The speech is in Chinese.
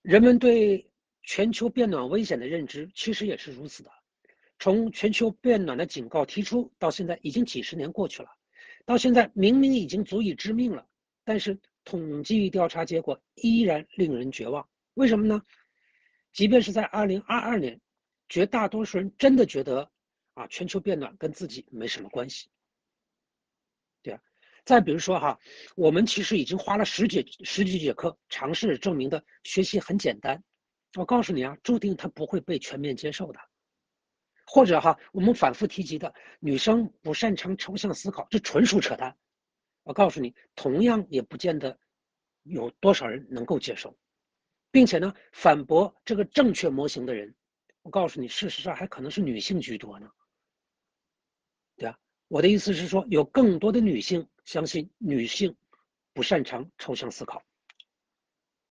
人们对全球变暖危险的认知其实也是如此的。从全球变暖的警告提出到现在，已经几十年过去了，到现在明明已经足以致命了，但是统计调查结果依然令人绝望。为什么呢？即便是在2022年，绝大多数人真的觉得全球变暖跟自己没什么关系。对啊，再比如说我们其实已经花了十几节课尝试证明的学习很简单，我告诉你注定它不会被全面接受的。或者我们反复提及的女生不擅长抽象思考，这纯属扯淡。我告诉你，同样也不见得有多少人能够接受，并且呢，反驳这个正确模型的人，我告诉你，事实上还可能是女性居多呢。对啊，我的意思是说，有更多的女性相信女性不擅长抽象思考。